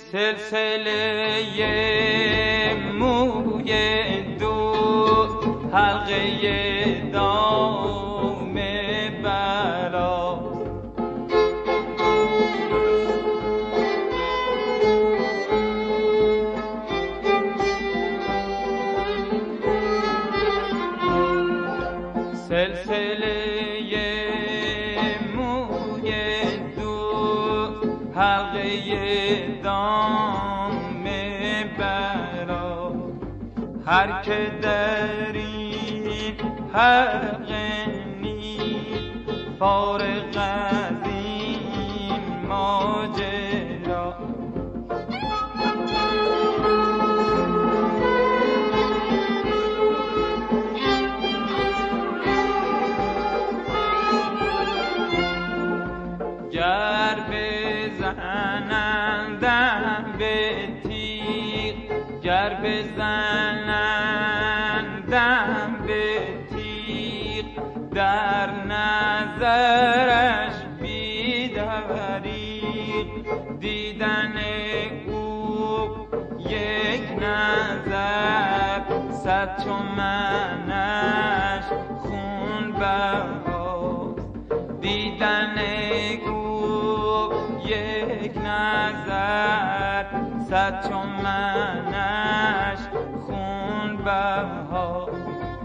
سلسله موی دوست، حلقه دام بلا. سلسله موی دوست، حلقه دام بلا. هر که در این حلقه نیست فارغ از این ماجرا. گر بزنندم به تیغ، گر بزنندم به تیغ، در نظرش بی‌دریغ. دیدن او یک نظر، 100 چو منش خون بهاست. دیدن او یک نظر، 100 چو منش خون بهاست.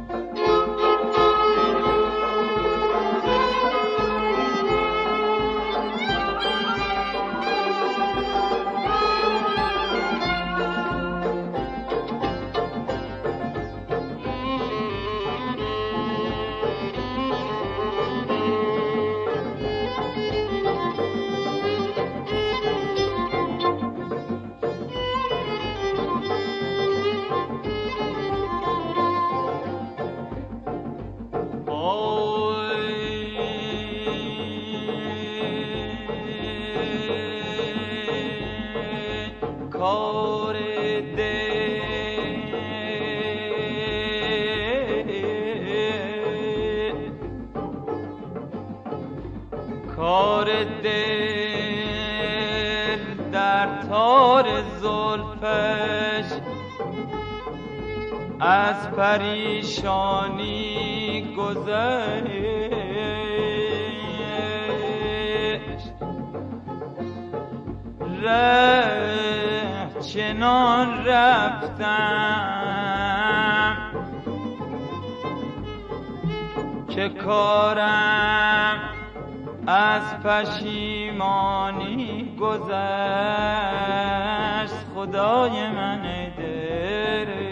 کار دل در تار زلفش، از پریشانی گذشت. چنان رفتم که کارم از پشیمانی گذشت. خدای من دل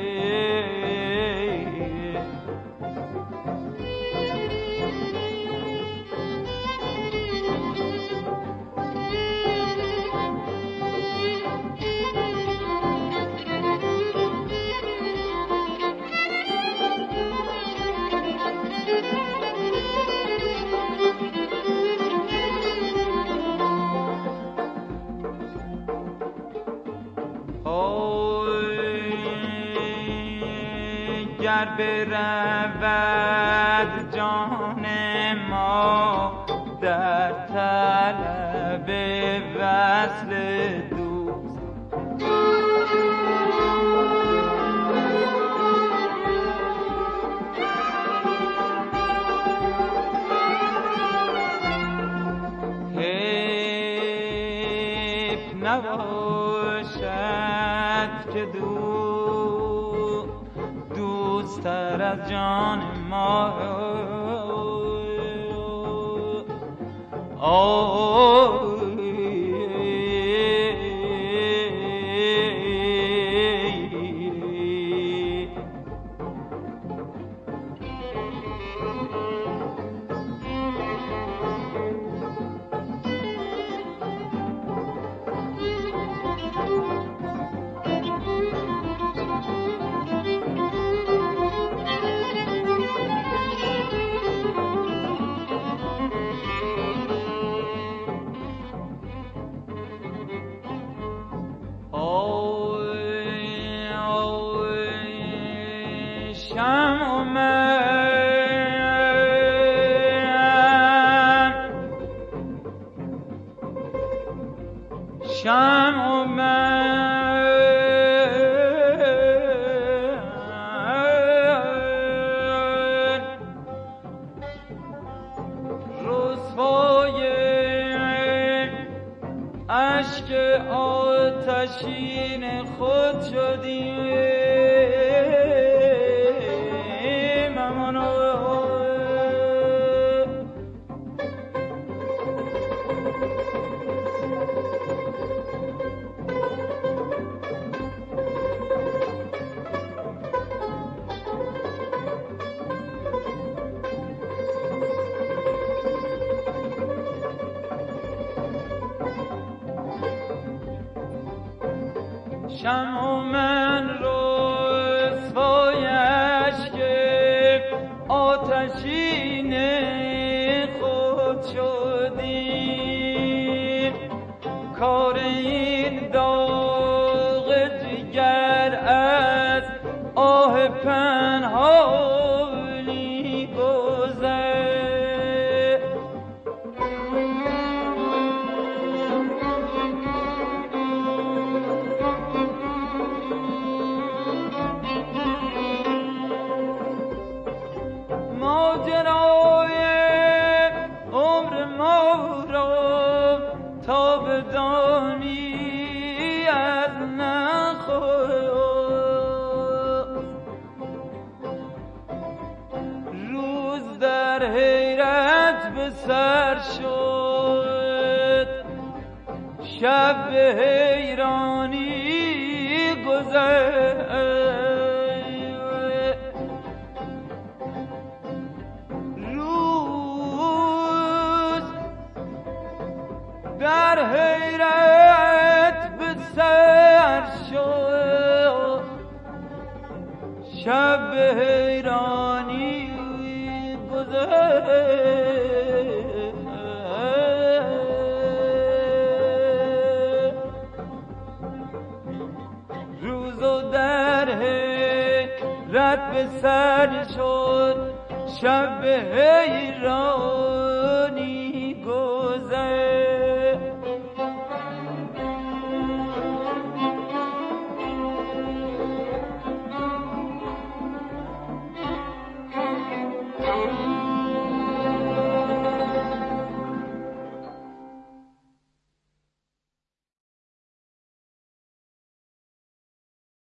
گر برود جان ما در طلب وصل دوست. حیف نباشد که دوست‌تر از جان ما شمع من رسوای اشک آتشین خود شدیم. شمع من رسوای اشک آتشین خود شدیم. کار این داغ جگر از آه پنهانی گذشت. ماجرای عمر ما را تا بدانی از نخواست. روز در حیرت به سر شد، شب به حیرانی گذشت. در حیرت به سر شد، شب به حیرانی گذشت. روزو در حیرت به سر شد، شب به حیرانی